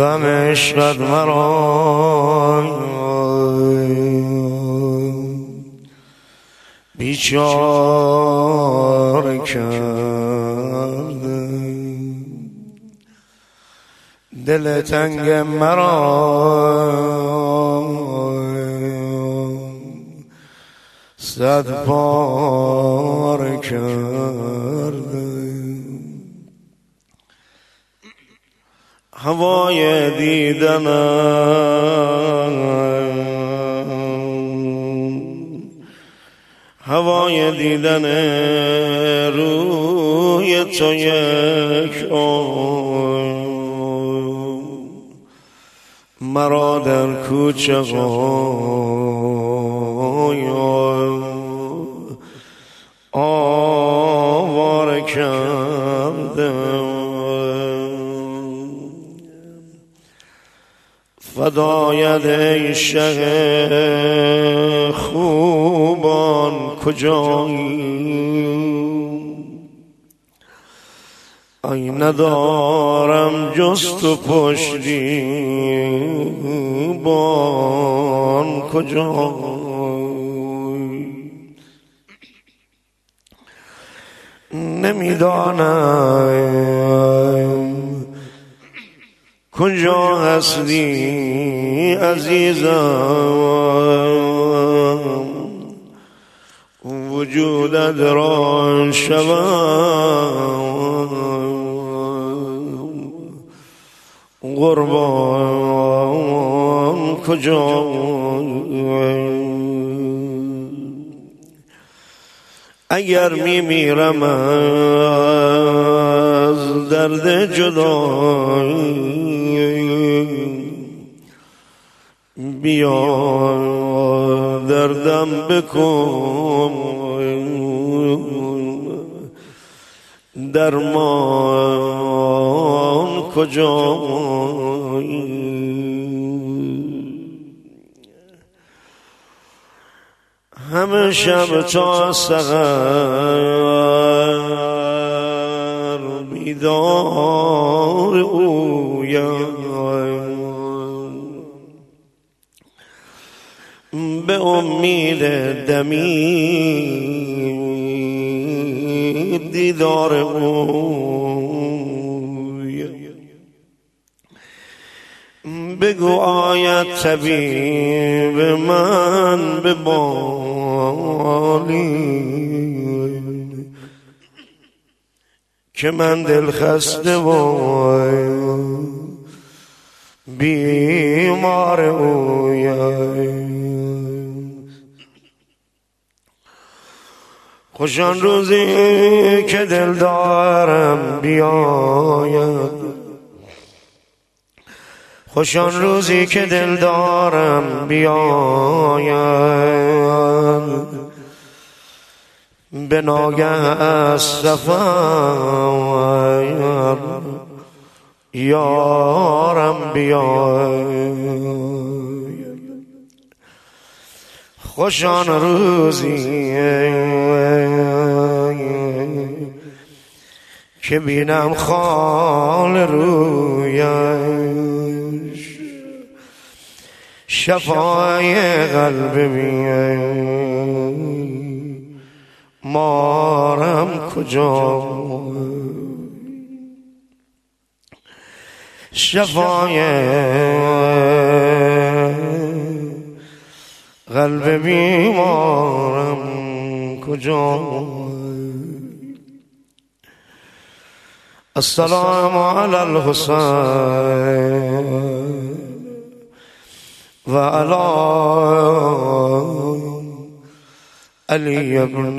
غم عشقت مرا بیچاره کرده، دل تنگ مرا صد پاره کرده. هوای دیدن روی تو یک مرا در کوچه آواره کرده. فدایت ای شه خوبان کجایی، ای ندارم جز تو پشتیبان کجایی. نمیدانم کجا هستی عزیزم، وجودت را شوم قربان کجا. اگر میمیرم از درد جدایی، بیا دردم بکن درمان کجا. همه شب تا سحر بیدار اویم، به امید دمی دیدار اویم. بگو آید طبیب من به بالی، که من دل خسته و بیمار اویم. خوش آن روزی که دل دارم بیاید، خوش آن روزی که دل دارم بیاید، به ناگه از سفر یارم بیاید. خوش آن روزی که بینم خال رویش، شفای قلب مارم کجا. شفای قلب بیمارم کجا. السلام علی الحسین و علی علی ابن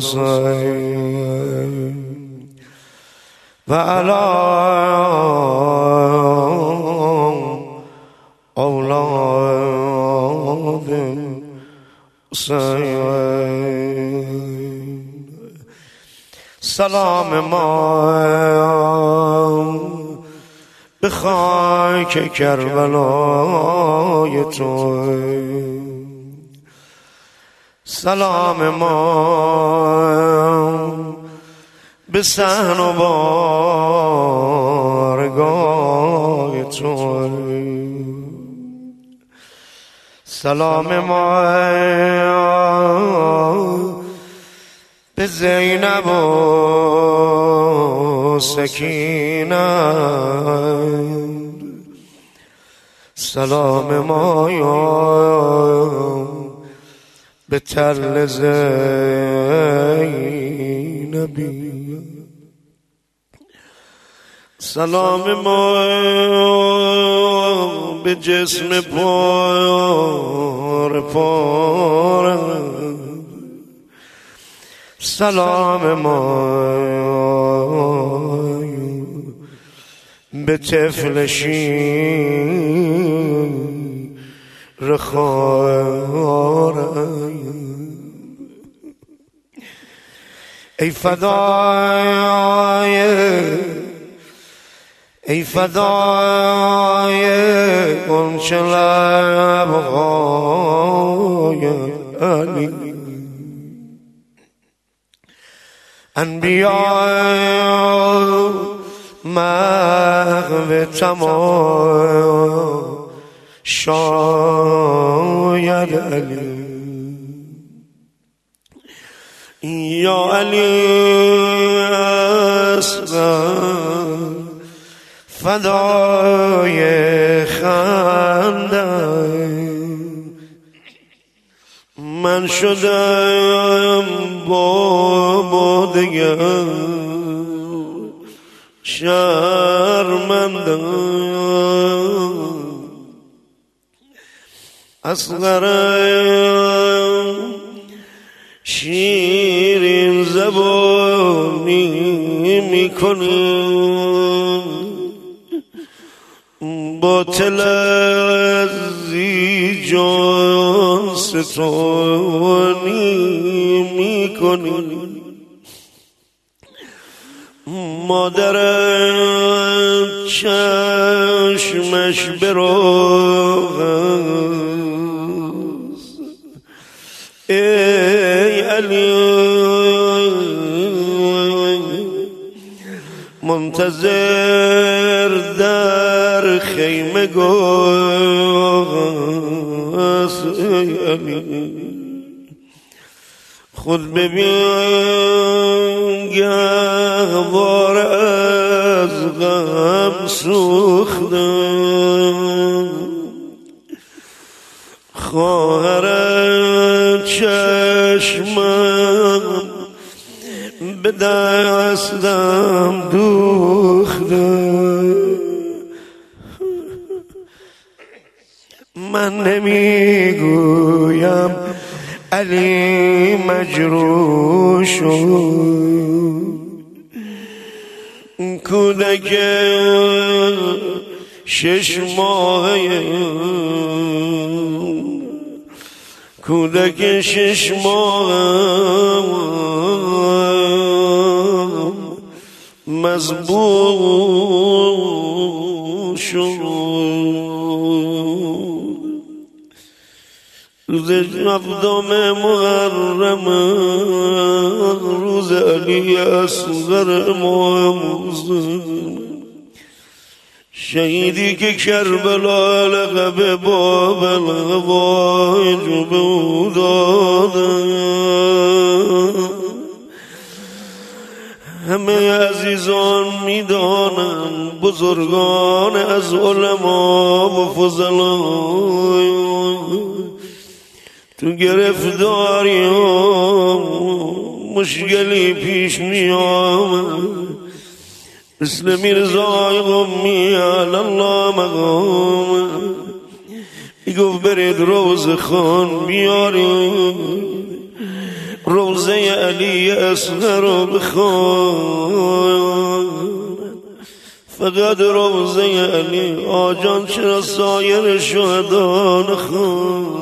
الحسین و علی اولاد حسین. سلام ما به خاک کربلای تو، سلام ما به صحن و بارگاه تو. سلام ما به زینب و سکینه، سلام ما به تل زینبی، سلام ما به جسم پار پار، سلام ما به طفل شیر خوار. ای فدای ای فدای غنچه لب‌های علی، انبیاء محو تمام شاید علی. یا علی اصغر فدای خنده، من شدم با دیگر شرمنده. اصغرم شیرین زبانی میکنی، باطل ازی جان ستانی میکنی. مادرت چشمش براغست، ای علی منتظر در خیمه گوست. ای علی خود ببین گهوار از غم سوختم، خواهرت چشمم به دستم دوخته. من نمیگویم علی مجروح شد، کودک 6 ماهه، کودک 6 ماهه مذبوح شد. روز 7 محرم، روز علی اصغر امام شهیدی که کربلا لقب باب الغوایج به او دادن. همه عزیزان میدانن بزرگان از علما و فضلا تو گرفتاری مشکلی پیش می آمد، مثل میرزای قمی علی الله مقام میگفت برید روز خان بیارید، روزه علی اصغر رو بخوان، فقط روزه علی. آجان چرا سایر شهدا نخوان؟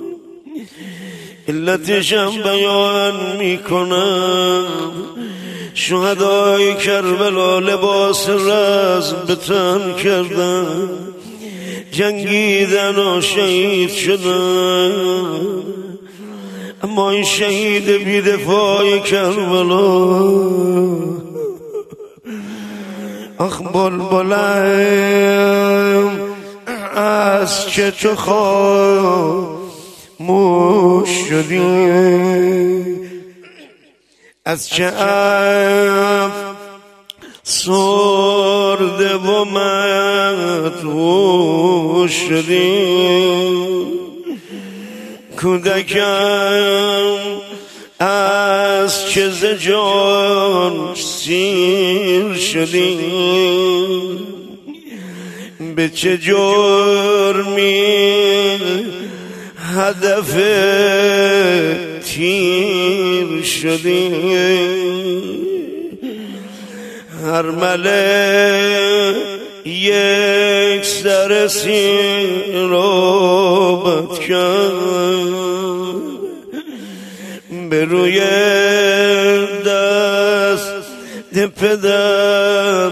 علتشم بیان میکنم، شهدای کربلا لباس رزم به تن کردن، جنگیدن و شهید شدن، اما این شهید بی دفاع کربلا آخ بلبلم از که تو خاموش شدی، از چه افسرده و مدهوش شدی، کودکم از چه ز جان سیر شدی، به چه جرمی هدف تیر شدی، هر مله یک سر سیرابت کرد، به روی دست پدر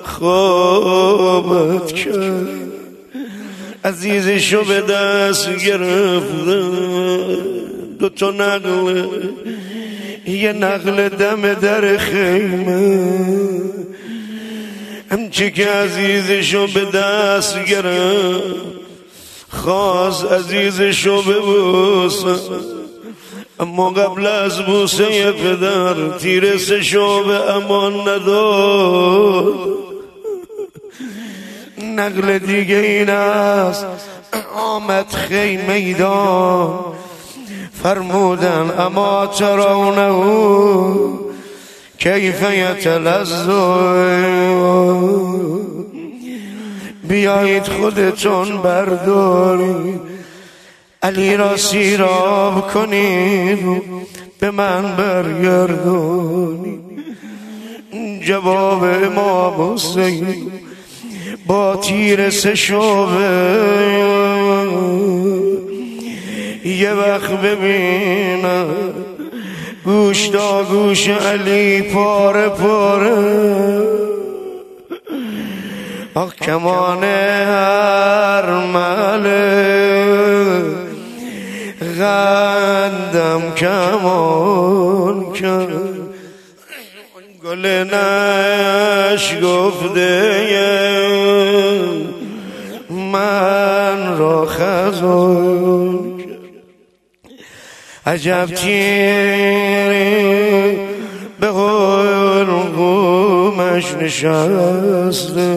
خوابت کرد، عزیزشو به دست گرفته، دوتا نقل، یه نقل دم در خیمه، همچه که عزیزشو به دست گرفت خواست عزیزشو ببوسه، اما قبل از بوسه پدر تیرسشو به امان نداد. نقل دیگه این است آمد خیمه میدان، فرمودن اما ترونه کیف یتلذذ، بیایید خودتون بردارید علی را سیراب کنید و به من برگردونید. جواب امام حسین با تیر سشوبه، یه وقت ببینم گوش تا گوش علی پاره پاره، آخ کمان هر مله غندم کمان کرد، گل نش گفته من را خزان کرد، عجب تیری به قلقومش نشسته،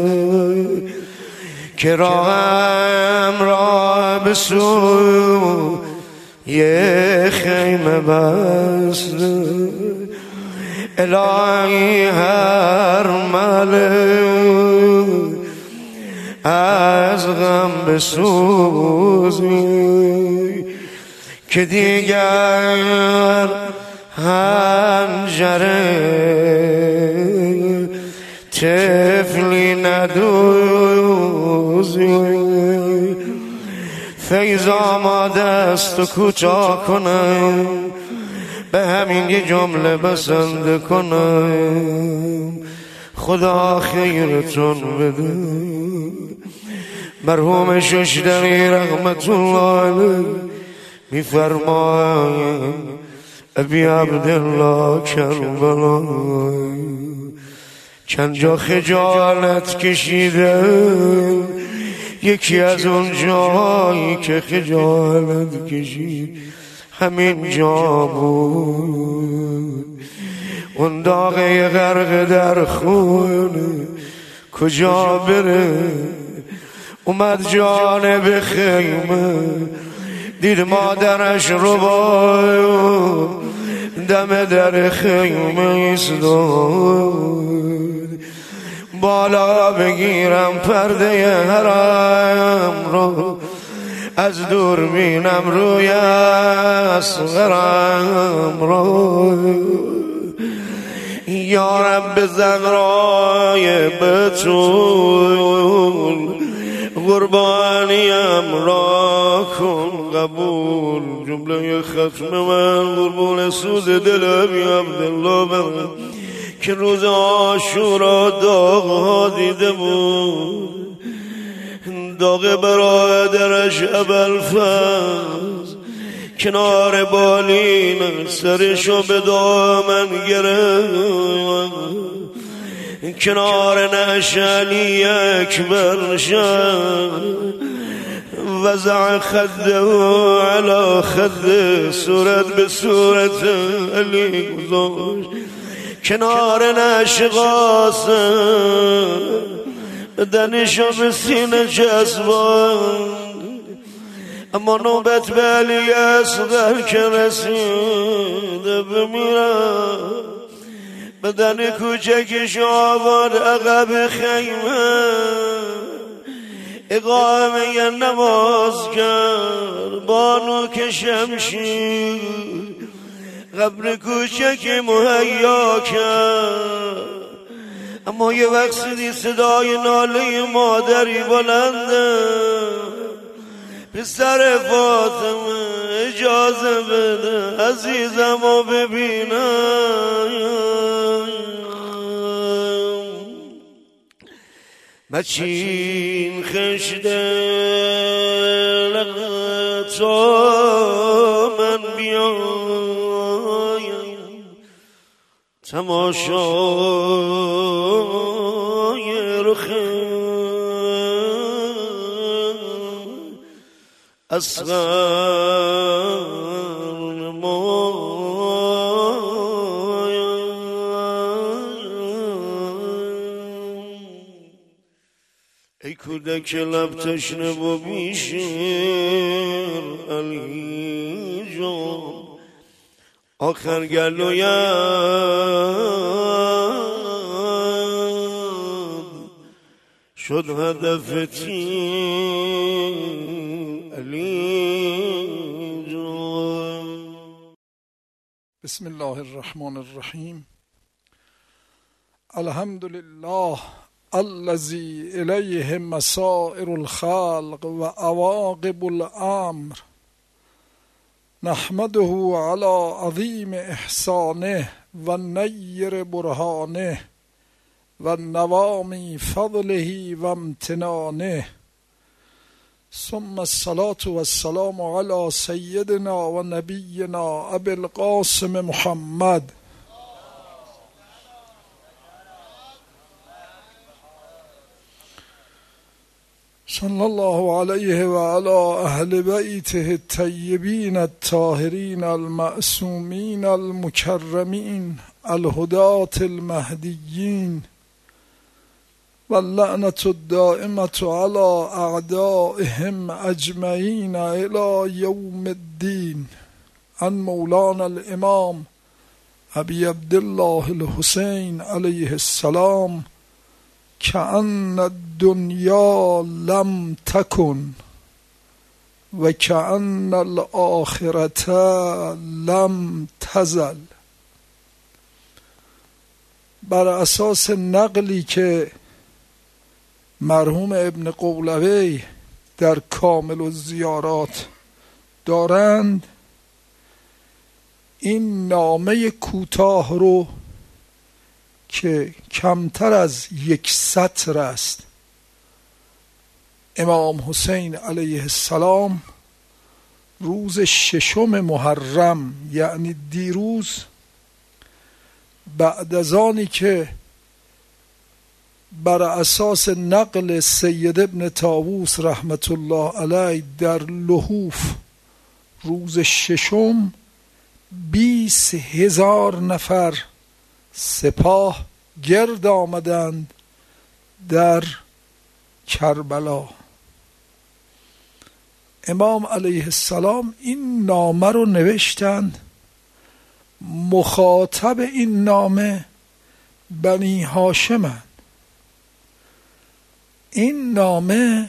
که راهم را به سو یه خیمه بسته، الهی هر ملک از غم بسوزی، که دیگر هنجره طفلی ندوزی، فیض آماده است و کوتاه کنم، به همین یه جمله بسنده کنم، خدا خیرتون بده. مرحوم ششدری رحمت الله علیه میفرماید ابی عبدالله کربلا چند جا خجالت کشیده، یکی از اون جایی که خجالت کشید همین جا بود. اون داغه غرق در خونه کجا بره، اومد جانب خیمه، دید مادرش رو با دم در خیمه ایستاد. بالا بگیرم پرده حرم رو، از دور بینم روی اصغرم رو، یا رب زغرای بتول قربانیم را کن قبول. جمله ختم من قربون سوز دل ابی عبدالله بر که روز عاشورا داغ دیده بود، داغ برادرش ابوالفضل کنار بالین سرشو به دامن گرفت، کنار نعش علی اکبر شد وضع خده على خده صورت به صورت علی گذاشت کنار نعش قاسم بدنشو به سینه چسبان اما نوبت به علی اصغر که رسیده بمیرم بدن کوچکش آورد عقب خیمه اقامه نماز کرد بانو که شمشیر قبر کوچک مهیا کرد اما یه وقتی صدای ناله مادری بلنده پسر فاطمه اجازه بده عزیزمو ببینم بچین خشته تا من بیایم تماشای رخ اصغر ای کودک لب تشنه و بیشیر علی جان آخر گلویم شد هدفتی علی جان. بسم الله الرحمن الرحیم. الحمد لله الذي الیه مسائر الخلق و عواقب الامر نحمده على عظیم احسانه و نیر برهانه و نوامی فضله و امتنانه ثم الصلاة والسلام على سیدنا و نبینا ابی القاسم محمد صلی الله علیه و علی اهل بیته الطیبین الطاهرین المعصومین المکرمین الهداة المهدیین واللعنة الدائمة على اعدائهم اجمعین الى یوم الدین. عن مولانا الامام ابی عبدالله الحسین علیه السلام کأن الدنیا لم تکن و کأن الآخرة لم تزل. بر اساس نقلی که مرحوم ابن قولوی در کامل الزیارات دارند این نامه کوتاه رو که کمتر از 1 سطر است امام حسین علیه السلام روز 6 محرم یعنی دیروز بعد از آنی که بر اساس نقل سید ابن طاووس رحمت الله علیه در لحوف روز 6 20,000 نفر سپاه گرد آمدند در کربلا. امام علیه السلام این نامه رو نوشتند. مخاطب این نامه بنی هاشمند. این نامه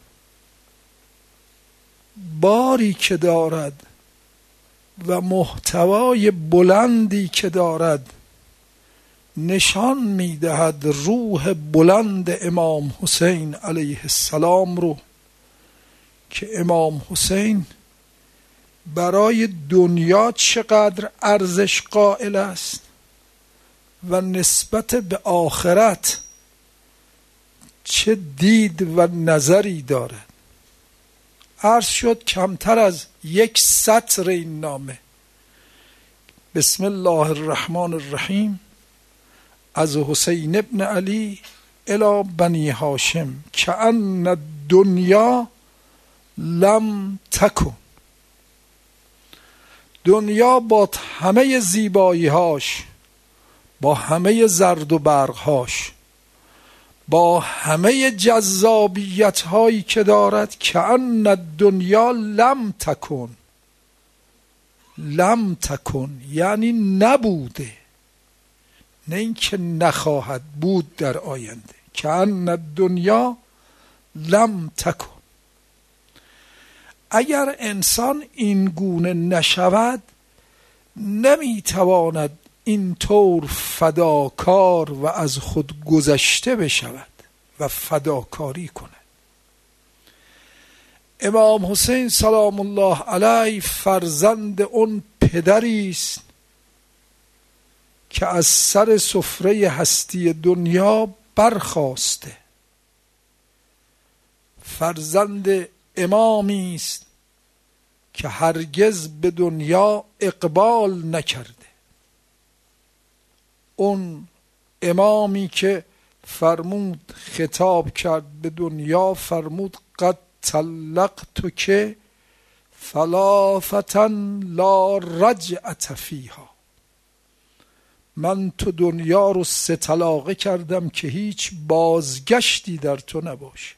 باری که دارد و محتوای بلندی که دارد نشان می‌دهد روح بلند امام حسین علیه السلام رو که امام حسین برای دنیا چقدر ارزش قائل است و نسبت به آخرت چه دید و نظری دارد. عرض شد کمتر از 1 سطر این نامه. بسم الله الرحمن الرحیم. از حسین ابن علی الی بنی هاشم کأن الدنیا لم تکن. دنیا با همه زیبایی‌هاش، با همه زرد و برق‌هاش، با همه جذابیت‌هایی که دارد، کأن الدنیا لم تکن. لم تکن یعنی نبوده، نه اینکه نخواهد بود در آینده. کأن الدنیا لم تکن. اگر انسان این گونه نشود نمیتواند اینطور فداکار و از خود گذشته بشود و فداکاری کند. امام حسین سلام الله علیه فرزند اون پدری است که از سر سفره هستی دنیا برخاسته، فرزند امامی است که هرگز به دنیا اقبال نکرده. اون امامی که فرمود، خطاب کرد به دنیا، فرمود قد طلقتک ثلاثة لا رجعة فیها. من تو دنیا رو 3 طلاقه کردم که هیچ بازگشتی در تو نباشه.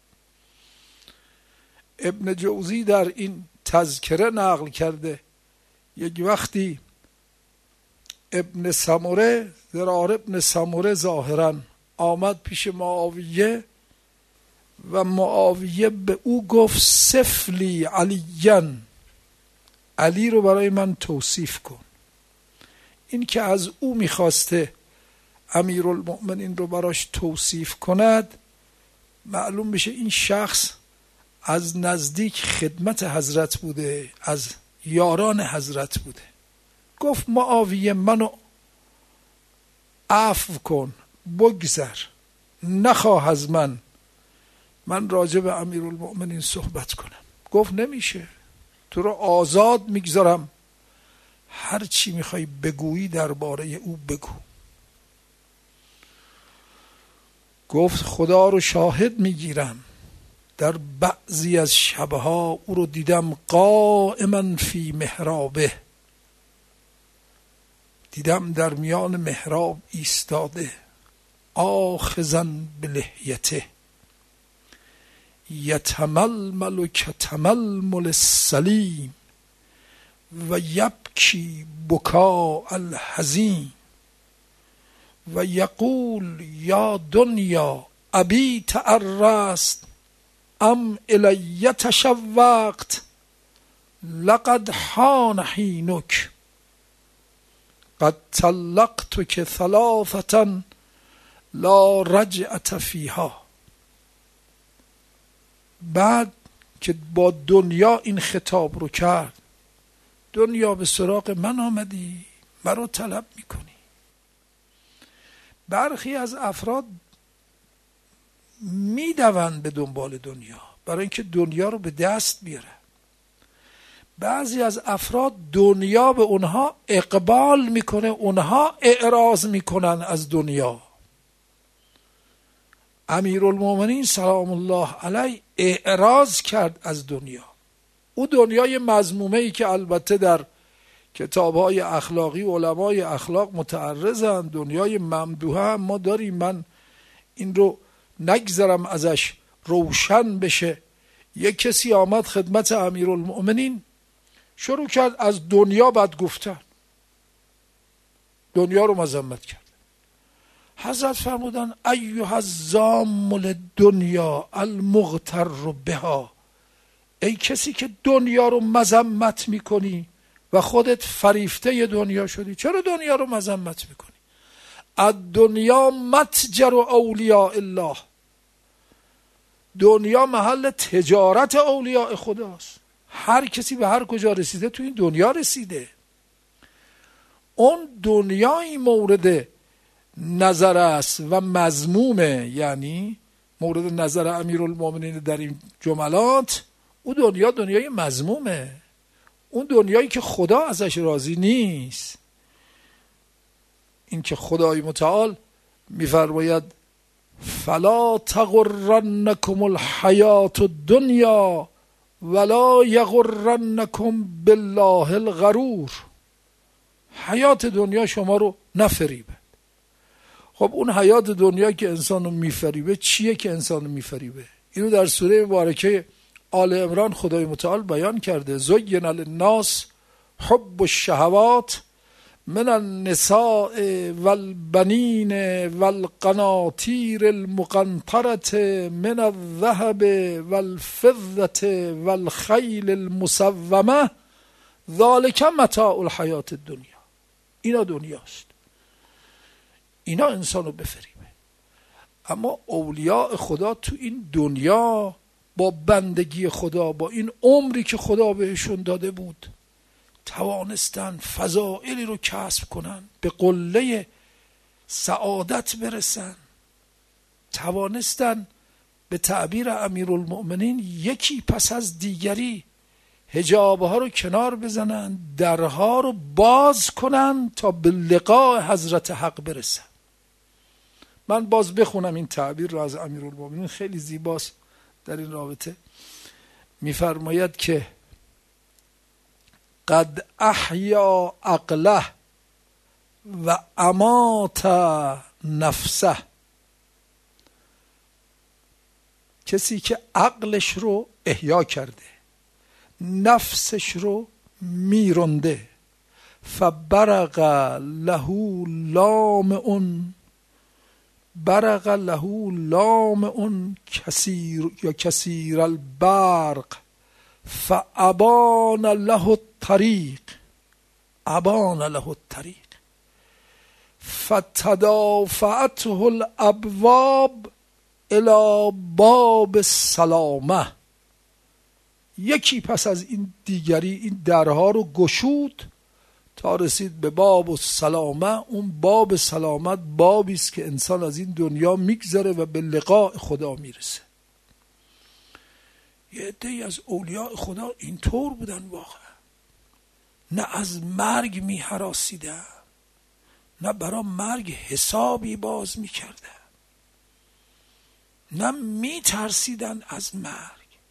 ابن جوزی در این تذکره نقل کرده یک وقتی ابن سمره، ضرار ابن سمره ظاهرا آمد پیش معاویه و معاویه به او گفت صفلی علیاً، علی رو برای من توصیف کن. این که از او میخواسته امیرالمؤمنین رو براش توصیف کند، معلوم بشه این شخص از نزدیک خدمت حضرت بوده، از یاران حضرت بوده. گفت معاویه منو عفو کن، بگذر، نخواه از من راجع به امیرالمؤمنین صحبت کنم. گفت نمیشه، تو رو آزاد میگذارم، هر چی میخوای بگویی درباره او بگو. گفت خدا رو شاهد میگیرم در بعضی از شبها او رو دیدم قائما فی محرابه، دیدم در میان محراب ایستاده، آخذا بلحیته یتململ کتململ السلیم و یبکی بکاء الحزین و یقول یا دنیا ابی تعرست ام الی تشوقت لقد حان حینک قد طلقتک 3 لا رجعة فیها. بعد که با دنیا این خطاب رو کرد، دنیا به سراغ من آمدی، مرا طلب میکنی. برخی از افراد میدوند به دنبال دنیا برای اینکه دنیا رو به دست بیاره. بعضی از افراد دنیا به اونها اقبال میکنه، اونها اعراض میکنن از دنیا. امیرالمؤمنین سلام الله علیه اعراض کرد از دنیا. او دنیای مذمومه ای که البته در کتاب‌های اخلاقی علمای اخلاق متعرضند، دنیای ممدوحه هم ما داریم، من این رو نگذرم ازش روشن بشه. یک کسی آمد خدمت امیرالمؤمنین، شروع کرد از دنیا بد گفتن، دنیا رو مذمت کرد. حضرت فرمودن ایها الزام للدنیا المغتر بها، ای کسی که دنیا رو مذمت میکنی و خودت فریفته دنیا شدی، چرا دنیا رو مذمت میکنی؟ الدنیا متجر اولیاء الله، دنیا محل تجارت اولیاء خداست. هر کسی به هر کجا رسیده تو این دنیا رسیده. اون دنیای مورد نظر است و مذمومه، یعنی مورد نظر امیرالمؤمنین در این جملات، اون دنیا دنیای مذمومه، اون دنیایی که خدا ازش راضی نیست. این که خدای متعال میفرماید فلا تغرنکم الحیات الدنیا ولا یغرنکم بالله الغرور. حیات دنیا شما رو نفریبه. خب اون حیات دنیا که انسان رو میفریبه چیه که انسان رو میفریبه؟ اینو در سوره مبارکه آل عمران خدای متعال بیان کرده. زین للناس حب الشهوات من النساء والبنین والقناطیر المقنطرة من الذهب والفضة والخیل المسومه ذلک متاع الحیات الدنیا. اینا دنیاست، اینا انسانو بفریبه. اما اولیاء خدا تو این دنیا با بندگی خدا، با این عمری که خدا بهشون داده بود، توانستن فضائلی رو کسب کنن، به قله سعادت برسن، توانستن به تعبیر امیرالمؤمنین یکی پس از دیگری حجابها رو کنار بزنن، درها رو باز کنن تا به لقاء حضرت حق برسن. من باز بخونم این تعبیر رو از امیرالمؤمنین، خیلی زیباست در این رابطه. میفرماید که قد احیا عقله و امات نفسه. کسی که عقلش رو احیا کرده، نفسش رو میرونده. فبرق له لامع، برق له لامع کثیر یا کثیر البرق فابان له الطریق، ابان له الطریق فتدافعته الابواب الی باب السلامه. یکی پس از این دیگری این درها رو گشود تا رسید به باب السلامه. اون باب سلامت بابی است که انسان از این دنیا میگذره و به لقاء خدا میرسه. یه عده‌ای از اولیاء خدا اینطور بودن واقعا، نه از مرگ میهراسیدن، نه برای مرگ حسابی باز میکردن، نه میترسیدن از مرگ.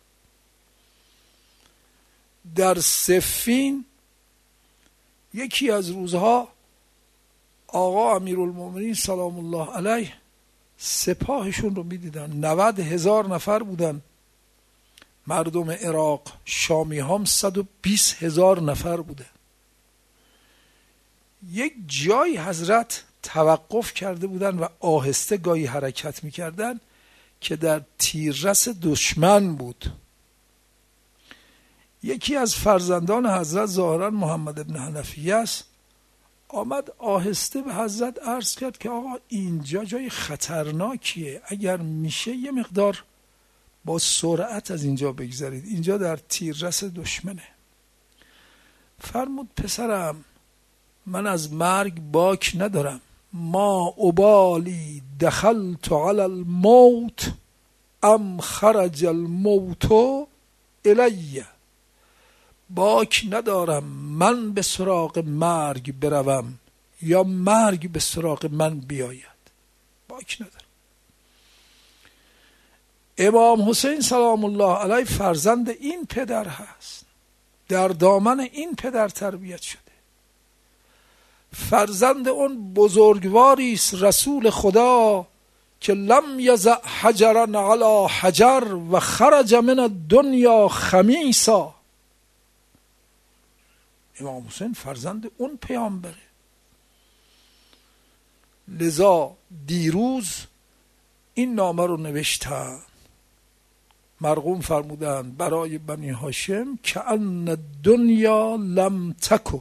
در صفین یکی از روزها آقا امیرالمؤمنین سلام الله علیه سپاهشون رو میدیدن. 90,000 نفر بودن مردم عراق، شامی هم 120,000 نفر بودن. یک جای حضرت توقف کرده بودن و آهسته گاهی حرکت میکردن که در تیررس دشمن بود. یکی از فرزندان حضرت ظاهرا محمد ابن حنفیه است، آمد آهسته به حضرت عرض کرد که آقا اینجا جای خطرناکیه، اگر میشه یه مقدار با سرعت از اینجا بگذرید، اینجا در تیررس دشمنه. فرمود پسرم من از مرگ باک ندارم، ما ابالی دخلت علی الموت ام خرج الموت الیه. باک ندارم من به سراغ مرگ بروم یا مرگ به سراغ من بیاید، باک ندارم. امام حسین سلام الله علیه فرزند این پدر هست، در دامن این پدر تربیت شده، فرزند اون بزرگواری است رسول خدا که لم یضع حجرا علی حجر و خرج من الدنیا خمیسا. امام حسین فرزند اون پیامبره. لذا دیروز این نامه رو نوشتن، مرقوم فرمودن برای بنی هاشم که ان الدنیا لم تکن.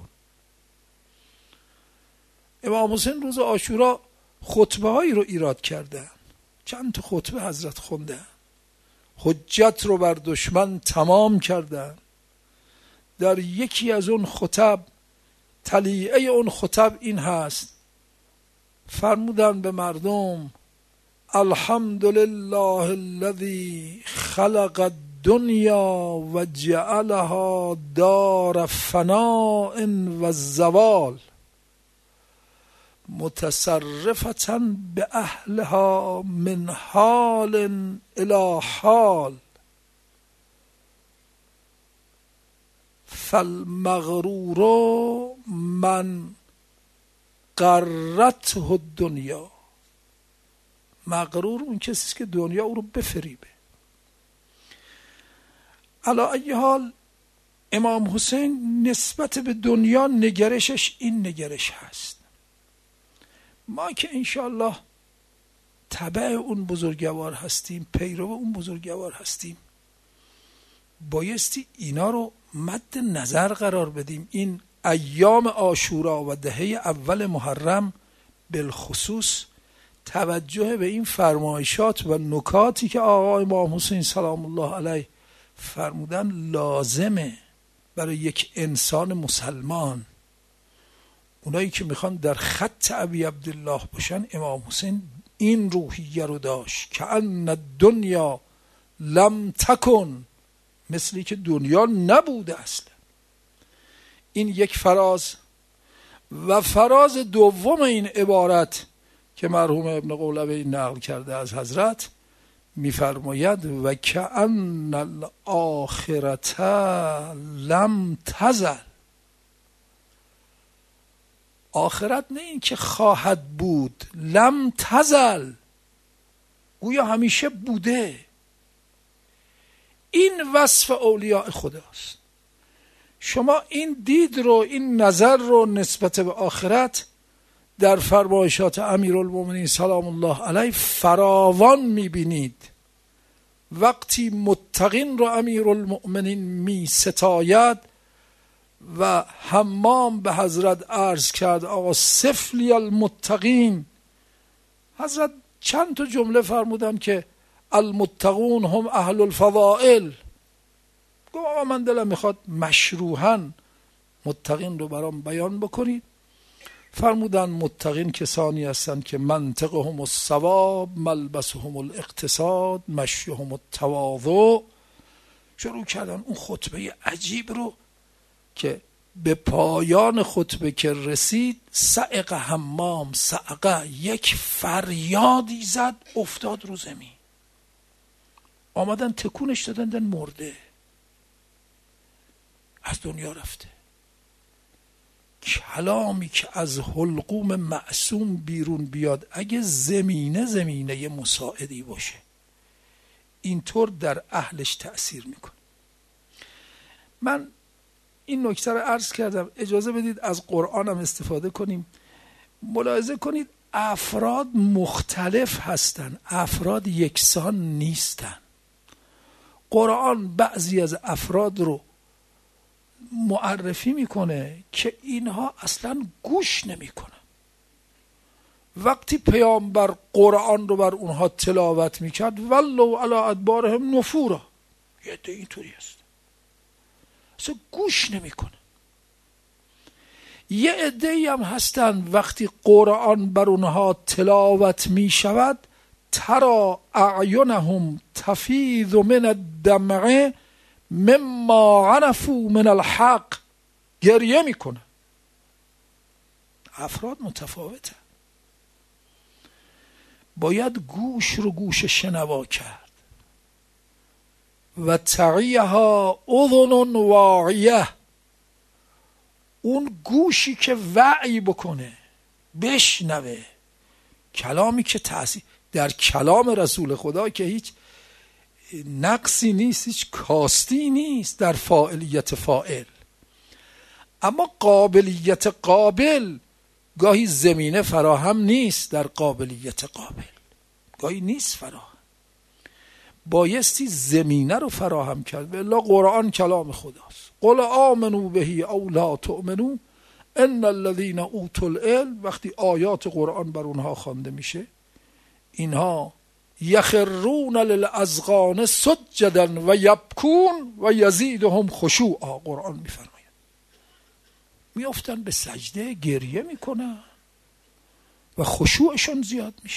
امام حسین روز عاشورا خطبه هایی رو ایراد کردن، چند تا خطبه حضرت خوندن، حجت رو بر دشمن تمام کردن. در یکی از اون خطب، تلیعه اون خطب این هست، فرمودن به مردم الحمدلله الذی خلق الدنیا و جعلها دار فناء و زوال متصرفة به اهلها من حال الی حال فالمغرور من غرته الدنیا. مغرور اون کسی است که دنیا او رو بفریبه. علی ای حال امام حسین نسبت به دنیا نگرشش این نگرش هست. ما که انشاءالله تبع اون بزرگوار هستیم، پیرو اون بزرگوار هستیم، بایستی اینا رو مد نظر قرار بدیم. این ایام عاشورا و دهه اول محرم بالخصوص توجه به این فرمایشات و نکاتی که آقا امام حسین سلام الله علیه فرمودن لازمه برای یک انسان مسلمان. اونایی که میخوان در خط ابی عبدالله باشن، امام حسین این روحیه رو داشت که ان الدنیا لم تکن، مثلی که دنیا نبوده اصلا. این یک فراز. و فراز دوم این عبارت که مرحوم ابن قولبی نقل کرده از حضرت، میفرماید و کأن الاخرة لم تزل. آخرت نه این که خواهد بود، لم تزل، گویا همیشه بوده. این وصف اولیاء خداست. شما این دید رو، این نظر رو نسبت به آخرت در فرمایشات امیرالمومنین سلام الله علیه فراوان میبینید. وقتی متقین رو امیرالمومنین می ستاید و حمام به حضرت عرض کرد آقا سفلی المتقین، حضرت چند تا جمله فرمودن که المتقون هم اهل الفضائل. گفت آقا من دلم میخواد مشروحاً متقین رو برام بیان بکنید. فرمودن متقین کسانی هستند که منطقهم الصواب، ملبسهم الاقتصاد، مشیهم التواضع. شروع کردن اون خطبه عجیب رو که به پایان خطبه که رسید صعق حمام، صعقه، یک فریادی زد، افتاد رو زمین. آمدن تکونش دادن، مرده، از دنیا رفته. کلامی که از حلقوم معصوم بیرون بیاد اگه زمینه مساعدی باشه اینطور در اهلش تأثیر میکنه. من این نکته رو عرض کردم، اجازه بدید از قرآنم استفاده کنیم. ملاحظه کنید افراد مختلف هستن، افراد یکسان نیستن. قرآن بعضی از افراد رو معرفی میکنه که اینها اصلا گوش نمیکنن. وقتی پیامبر قرآن رو بر اونها تلاوت میکرد ولو علی ادبارهم نفورا، یه عده اینطوری هست اصلا گوش نمیکنه. یه عده‌ای هم هستن وقتی قرآن بر اونها تلاوت میشود ترى اعینهم تفیض من الدمع مما عرفوا من الحق، گریه میکنه. افراد متفاوته. باید گوش رو گوش شنوا کرد. و تعیها اذن واعیه، اون گوشی که وعی بکنه، بشنوه کلامی که تأثیر در کلام رسول خدا که هیچ نقصی نیست، هیچ کاستی نیست در فاعلیت فاعل. اما قابلیت قابل گاهی زمینه فراهم نیست در قابلیت قابل، گاهی نیست فراهم. بایستی زمینه رو فراهم کرد. الا قرآن کلام خداست. قل آمنوا بهی او لا تؤمنوا ان الذين اوتوا العلم. وقتی آیات قرآن بر اونها خوانده میشه اینها یخرون للاذقان سجدا و یبکون و یزیدهم خشوعا. قرآن میفرماید میافتن به سجده، گریه میکنن و خشوعشون زیاد میشه.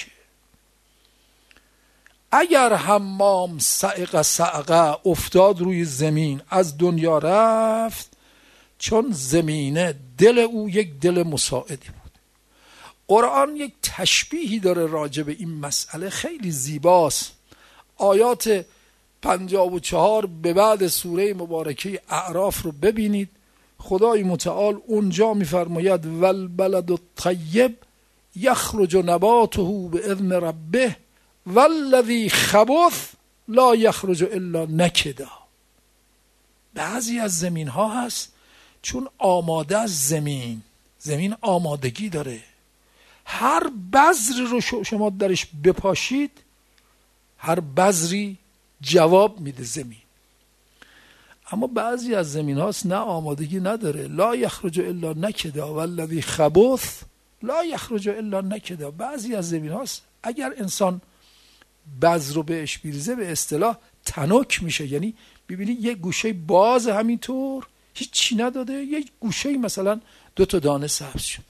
اگر حمام صعقه افتاد روی زمین از دنیا رفت، چون زمینه دل او یک دل مساعدی بود. قرآن یک تشبیهی داره راجع به این مسئله، خیلی زیباست. آیات 54 به بعد سوره مبارکه اعراف رو ببینید. خدای متعال اونجا میفرماید والبلد الطیب یخرج نباته باذن ربه والذی خبث لا یخرج الا نکدا. بعضی از زمین ها هست چون آماده از زمین آمادگی داره، هر بذر رو شما درش بپاشید هر بذری جواب میده زمین. اما بعضی از زمین هاست نه آمادگی نداره، لا یخرج الا نکدا والذی خبث لا یخرج الا نکدا. بعضی از زمین هاست اگر انسان بذر رو بهش بریزه به اصطلاح تنک میشه، یعنی ببینید یک گوشه باز همینطور هیچی نداده، یک گوشه مثلا 2 تا دانه سبز شد.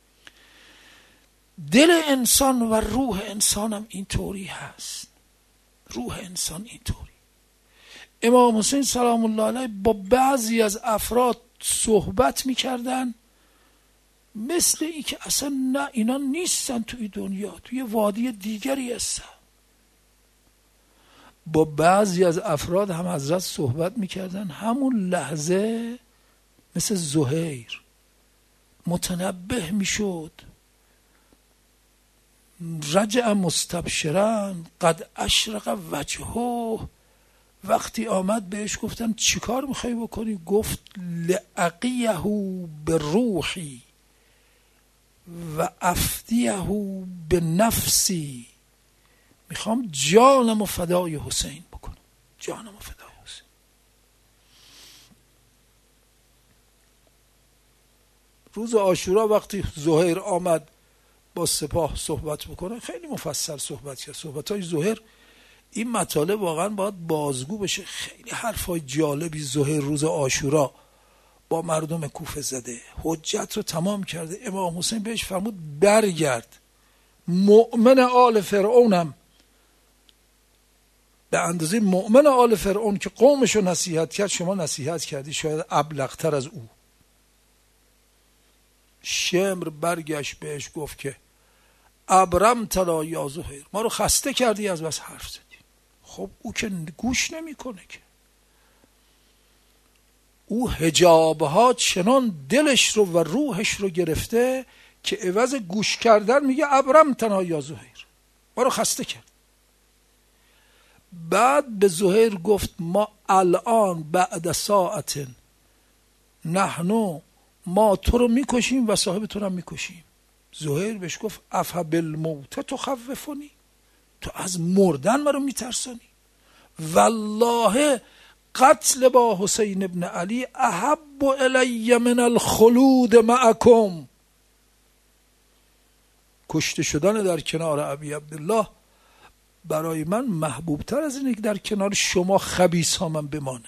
دل انسان و روح انسان هم اینطوری هست. روح انسان اینطوری. امام حسین سلام الله علیه با بعضی از افراد صحبت میکردن مثل ای که اصلا نه اینا نیستن توی دنیا، توی وادی دیگری هستن. با بعضی از افراد هم حضرت صحبت میکردن، همون لحظه مثل زهیر متنبه میشد، رجع مستبشرا قد اشرق وجهه. وقتی آمد بهش گفتن چیکار میخوای بکنی؟ گفت لأقیه بروحی و افدیه به نفسی. میخوام جانم فدای حسین بکنم، جانم فدای حسین. روز عاشورا وقتی زهیر آمد با سپاه صحبت بکنه، خیلی مفصل صحبت کرد. صحبت‌های زهیر این مطالب واقعا باید بازگو بشه. خیلی حرفای جالبی زهیر روز عاشورا با مردم کوفه زده، حجت رو تمام کرده. امام حسین بهش فرمود برگرد. مؤمن آل فرعونم به اندازه مؤمن آل فرعون که قومشو نصیحت کرد شما نصیحت کردی، شاید ابلغتر از او. شمر برگشت بهش گفت که ابرم تلا یا زهیر، ما رو خسته کردی از بس حرف زدی. خب او که گوش نمیکنه که، او حجابها چنان دلش رو و روحش رو گرفته که عوض گوش کردن میگه ابرم تلا یا زهیر، ما رو خسته کرد. بعد به زهیر گفت ما الان بعد ساعت نحنو، ما تو رو میکشیم و صاحب تو رو هم میکشیم. زهیر بهش گفت افه بالموت تخوفنی، تو از مردن من رو میترسانی؟ والله قتل با حسین ابن علی احب الی من الخلود معکم. کشته شدن در کنار ابی عبدالله برای من محبوب تر از اینه که در کنار شما خبیث ها من بمانه.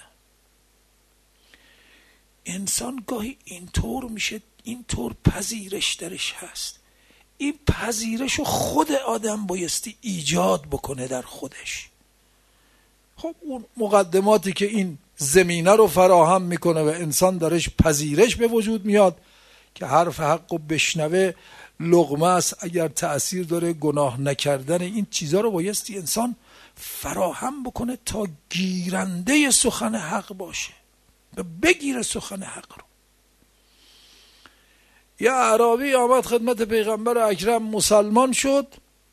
انسان گاهی اینطور میشه، اینطور پذیرش درش هست. این پذیرش رو خود آدم بایستی ایجاد بکنه در خودش. خب اون مقدماتی که این زمینه رو فراهم میکنه و انسان درش پذیرش به وجود میاد که حرف حق رو بشنوه لقمه است، اگر تأثیر داره گناه نکردن، این چیزا رو بایستی انسان فراهم بکنه تا گیرنده سخن حق باشه و بگیره سخن حق رو. یه اعرابی آمد خدمت پیغمبر اکرم، مسلمان شد،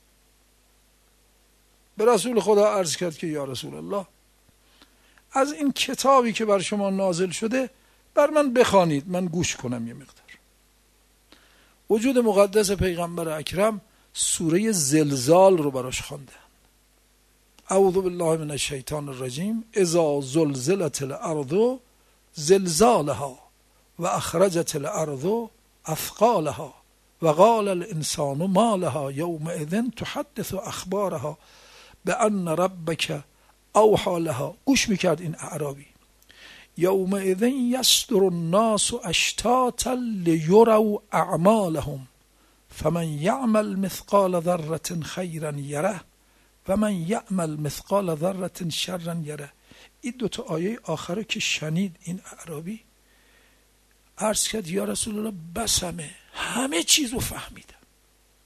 به رسول خدا عرض کرد که یا رسول الله از این کتابی که بر شما نازل شده بر من بخوانید، من گوش کنم یه مقدار. وجود مقدس پیغمبر اکرم سوره زلزال رو براش خواندن. اعوذ بالله من الشیطان الرجیم اذا زلزلت الارض زلزالها و اخرجت الارض اثقالها و قال الانسان ما لها یومئذ تحدث اخبارها بان ربک اوحی لها. گوش میکرد این اعرابی. یومئذ یصدر الناس اشتاتا لیروا اعمالهم فمن یعمل مثقال ذره خیرا یره و من یعمل مثقال ذره شرا یره. این 2 تا آیه آخره که شنید این اعرابی عرض کرد یا رسول الله بسمه، همه چیز رو فهمیدم.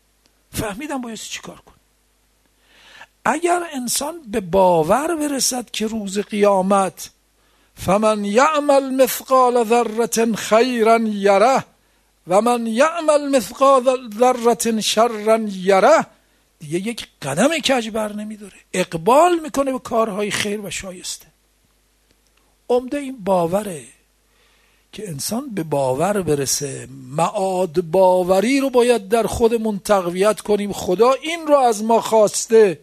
فهمیدم باید چی کار کنم. اگر انسان به باور برسد که روز قیامت فمن یعمل مثقال ذره خیرا یره و من یعمل مثقال ذره شرا یره، دیگه یک قدم کج بر نمیداره، اقبال میکنه به کارهای خیر و شایسته. عمده این باوره که انسان به باور برسه. معاد باوری رو باید در خودمون تقویت کنیم. خدا این رو از ما خواسته.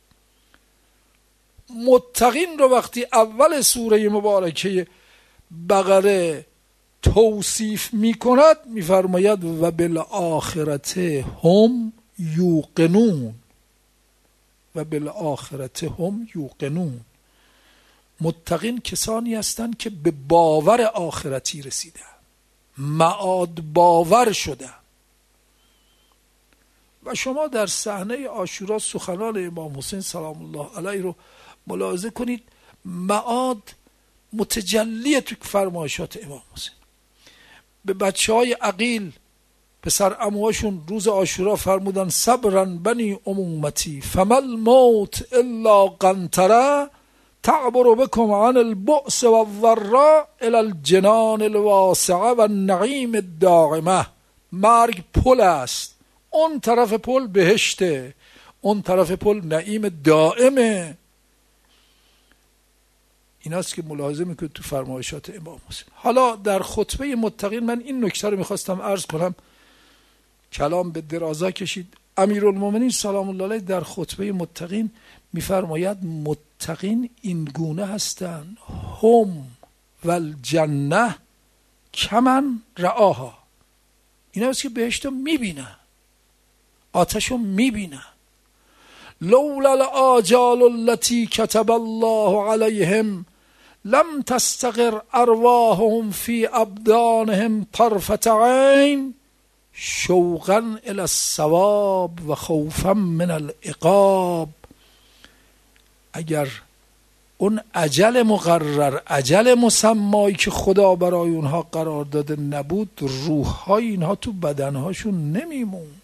متقین رو وقتی اول سوره مبارکه بقره توصیف میکند میفرماید و بالآخرت هم یوقنون، و بالآخرت هم یوقنون. متقین کسانی هستند که به باور آخرتی رسیدن، معاد باور شدن. و شما در صحنه عاشورا سخنان امام حسین سلام الله علیه رو ملاحظه کنید، معاد متجلی تو فرمایشات امام حسین. به بچهای عقیل پسر عموهاشون روز عاشورا فرمودن صبرا بنی امومتی فما الموت الا قنطره تعبر بكم عن البؤس والضراء الى الجنان الواسعه و النعیم الدائمه. مرگ پل است، اون طرف پل بهشته، اون طرف پل نعیم دائمه. ایناست که ملاحظه میکنید تو فرمایشات امام حسین. حالا در خطبه متقین من این نکته رو میخواستم عرض کنم، کلام به درازا کشید. امیرالمومنین سلام الله علیه در خطبه متقین میفرماید متقین این گونه هستند هم والجنه کمن رعاها. اینا هست که بهشت رو میبینن، آتش رو میبینن. لولا الآجال التي كتب الله عليهم لم تستقر ارواحهم في ابدانهم طرفة عین شوقا الى الثواب و خوفا من العقاب. اگر اون اجل مقرر، اجل مسمایی که خدا برای اونها قرار داده نبود، روحهای اینها تو بدنهاشون نمیموند.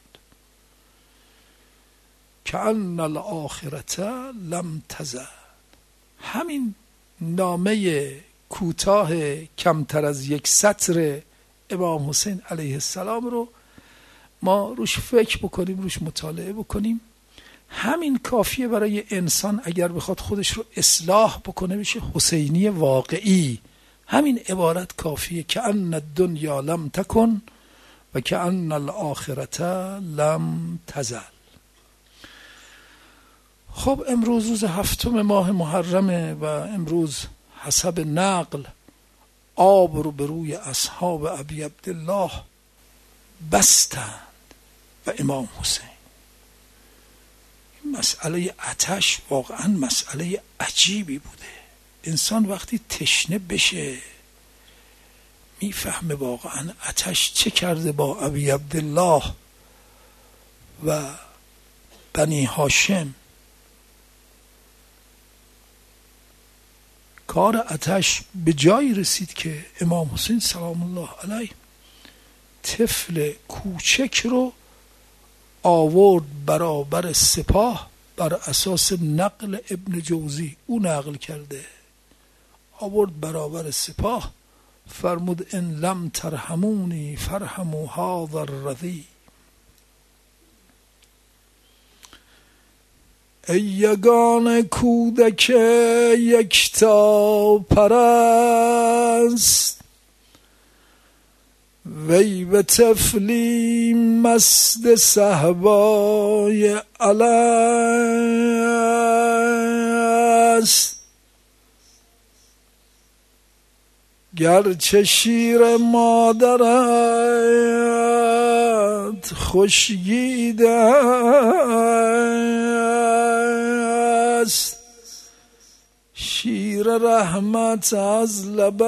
کأن الآخرت لم تزل. همین نامه کوتاه کمتر از 1 سطر امام حسین علیه السلام رو ما روش فکر بکنیم، روش مطالعه بکنیم، همین کافیه برای انسان اگر بخواد خودش رو اصلاح بکنه بشه حسینی واقعی. همین عبارت کافیه که ان الدنیا لم تکن و که ان الاخرت لم تزل. خب امروز روز 7 ماه محرمه و امروز حسب نقل آب رو به روی اصحاب ابی عبدالله بستند و امام حسین. این مسئله آتش واقعا مسئله عجیبی بوده. انسان وقتی تشنه بشه میفهمه واقعا آتش چه کرده با ابی عبدالله و بنی هاشم. کار آتش به جایی رسید که امام حسین سلام الله علیه طفل کوچک رو آورد برابر سپاه، بر اساس نقل ابن جوزی او نقل کرده، آورد برابر سپاه فرمود ان لم ترحمونی فرحموا هذا الرضی. ای یگان کودک یکتا پرست، وی به طفلی مست صهبای الست. گرچه شیر مادرت خشکیده است، شیر رحمت از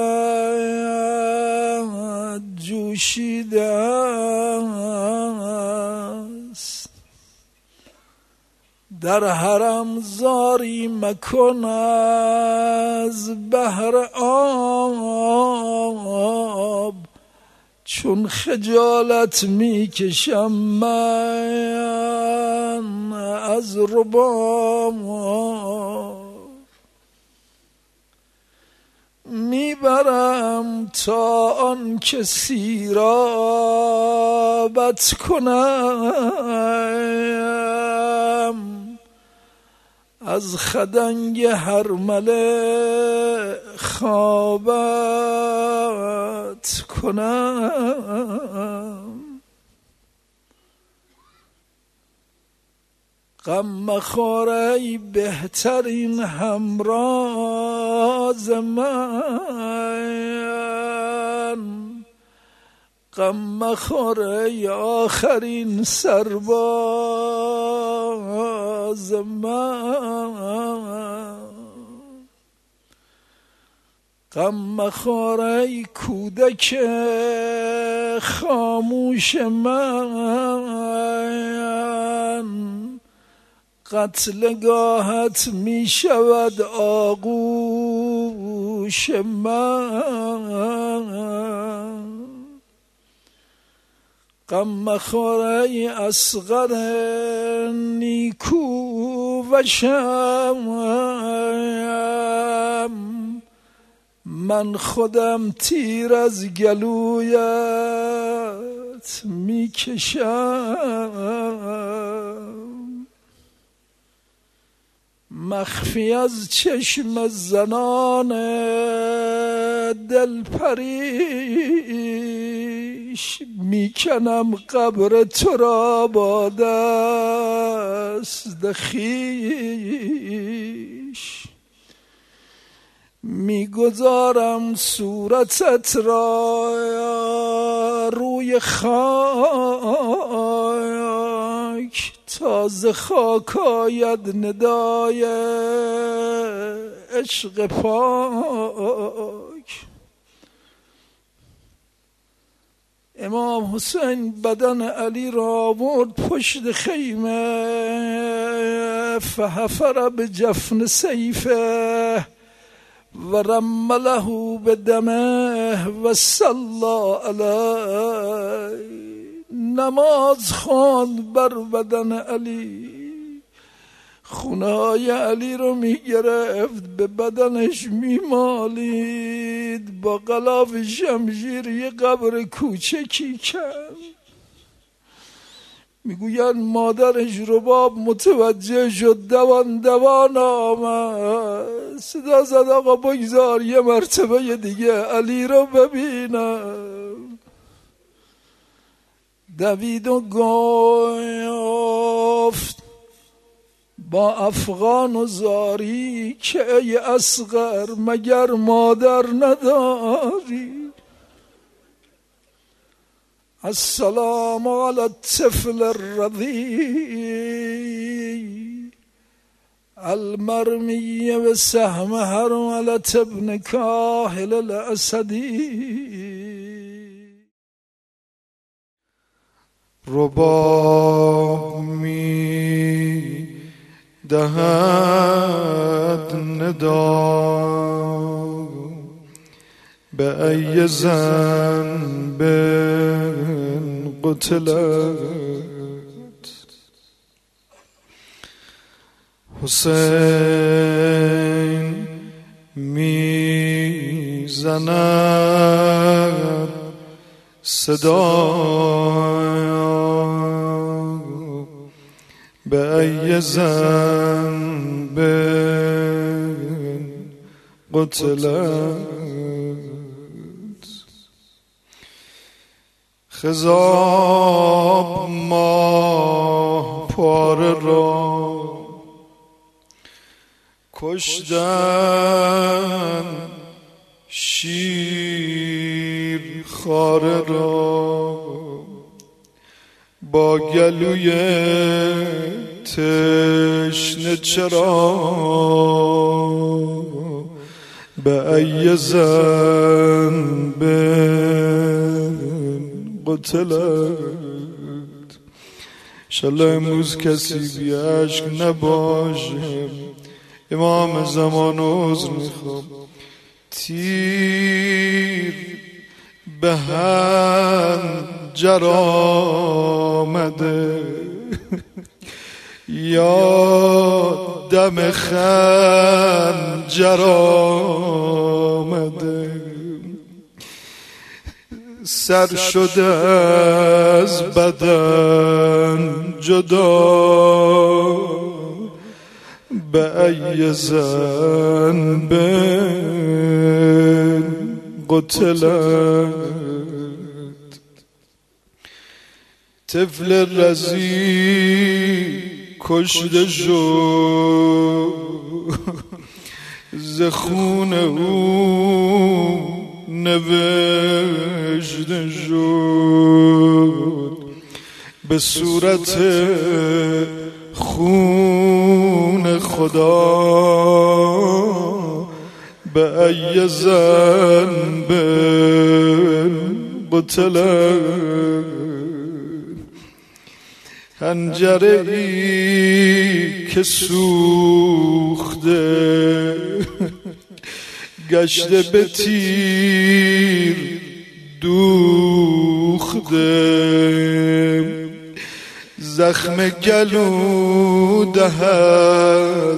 لبت جوشیده است. در حرم زاری مکن از بحر آب، چون خجالت میکشم من از ربام میبرم تا آن که سیرابت کنم، از خدنگ هرمله خوابت کنم. غم مخور ای بهترین همراز من، غم مخور ای آخرین سرباز من، غم مخور ای کودک خاموش من، قتلگاهت می شود آغوش من. غم مخور ای اصغر نیکو وشم، من خودم تیر از گلویت می کشم. مخفی از چشم زنان دلپریش میکنم قبر تو را با دست خویش، میگذارم صورتت را روی خاک، تازه خاک آید ندای عشق پاک. امام حسین بدن علی را آورد پشت خیمه، فحفر بجفن سیفه و رمله بدمه و صلی علیه، نماز خواند بر بدن علی، خونه‌های علی رو میگرفت به بدنش میمالید، با غلاف شمشیر یه قبر کوچکی کرد. میگوین مادرش رباب متوجه شد، دوان آمد، صدا زد آقا بگذار یه مرتبه دیگه علی رو ببینم. دوید و گفت با افغان و زاری که ای اصغر مگر مادر نداری؟ السلام علی الطفل الرضیع المرمی به سهم حرملة ابن کاهل الاسدی. رباب می دهد ندا به ای ذنب قتلت، حسین می زند صدا به ای ذنب قتلت، خضاب ماه پاره را کشتن، شیر خاره را با گلوی تشنه چرا به ای ذنب قتلت. انشالله امروز کسی بی عشق نباشه، امام زمان عذر میخوام. تیر به حنجر آمده، یا دم خنجر آمده سر شده از بدن جدا به ای ذنب قتلت طفل رضی کشته شد ز خون او نوشته شد به صورت خون خدا به ای ذنب قتلت حنجره ای که سوخته گشته به تیر دوخته زخم گلو دهد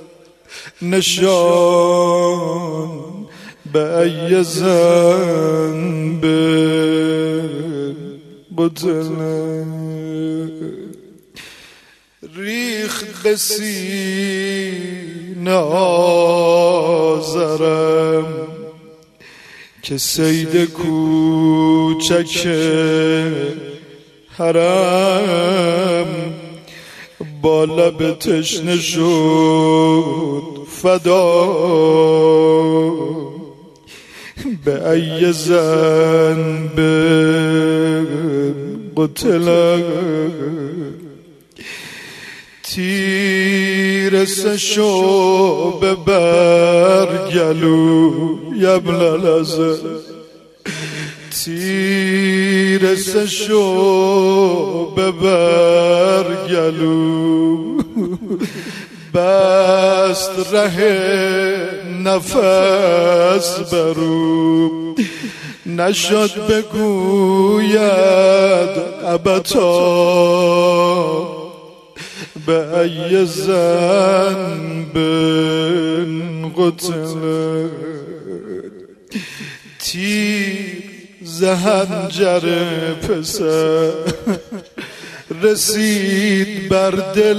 نشان به ای ذنب قتلت ریخت به سینه آذرم که صید کوچک حرم با لب تشنه شد فدا به ای ذنب قتلت تیر سشو به برگلو یبل لزه تیر سشو به برگلو بست ره نفس برو نشد بگوید ابتا به ای ذنب قتلت تیر ز حنجر پسر رسید بر دل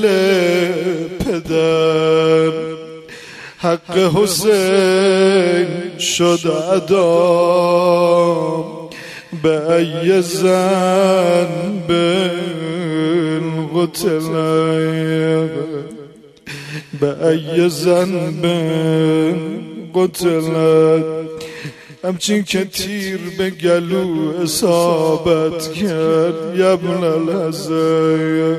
پدر حق حسین شد ادا به ای ذنب قتلت به ای ذنب قتلت همچین که تیر به گلو اصابت کرد یبن الحزه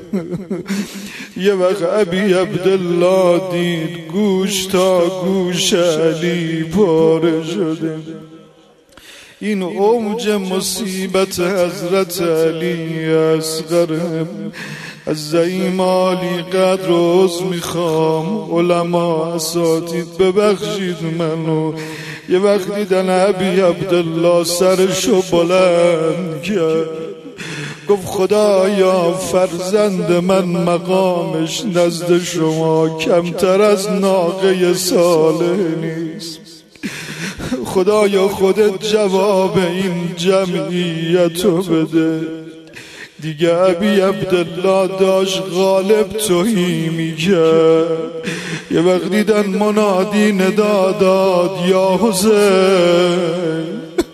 یه وقت ابی عبدالله دید گوش تا گوش علی پاره شده این اوج مصیبت حضرت علی اصغر از زعیم عالی قدر عذر میخوام علما اساتید ببخشید منو یه وقت دیدن ابی عبدالله سرشو بلند کرد گفت خدایا فرزند من مقامش نزد شما کمتر از ناقه صالح نیست خدایا خودت جواب این جمعیتو بده دیگه ابی عبدالله داشت غالب توهی میکرد یه وقت دیدن منادی ندا داد یا حسین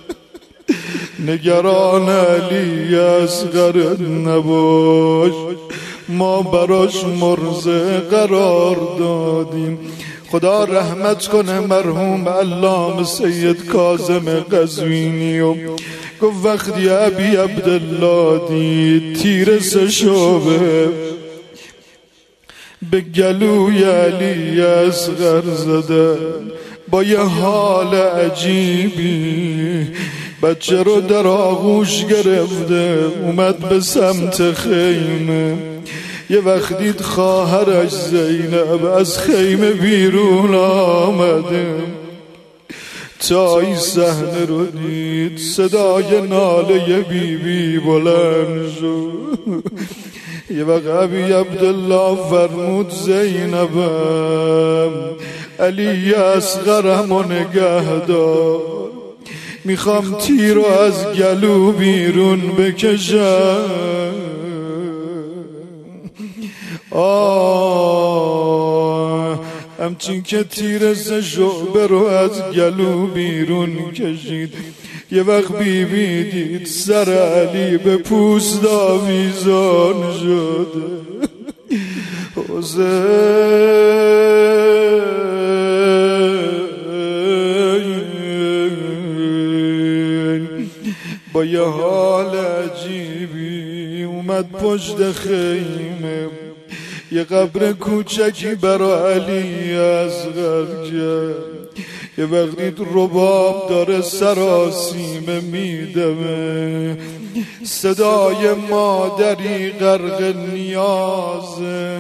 نگران علی اصغر نباش ما براش مرضع قرار دادیم خدا رحمت کنه مرحوم علامه سید کاظم قزوینی و گفت وقتی ابی عبدالله دید تیر سشوبه به گلوی علی اصغر زده با یه حال عجیبی بچه رو در آغوش گرفته اومد به سمت خیمه یه وقت دید خواهرش زینب از خیمه بیرون آمده تا این صحنه رو دید صدای ناله بی بلند شد یه وقت ابی عبدالله فرمود زینبم علی اصغرم و نگه دار، میخوام تیر رو از گلو بیرون بکشم. همچین که تیر شعبه رو از گلو بیرون کشید، یه وقت بیبی دید سر علی به پوست آویزان شده. حسین با یه حال عجیبی اومد پشت خیمه، یه قبر کوچکی برا علی اصغر کرد. یه وقتی رباب داره سراسیمه میدمه، صدای مادری غرق نیازه،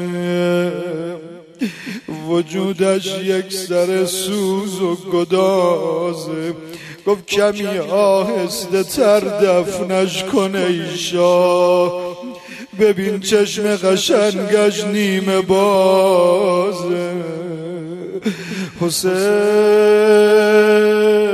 وجودش یک سر سوز و گدازه. گفت کمی آهسته تر دفنش کن ای شاه، ببین چشم قشنگش نیمه بازه. حسین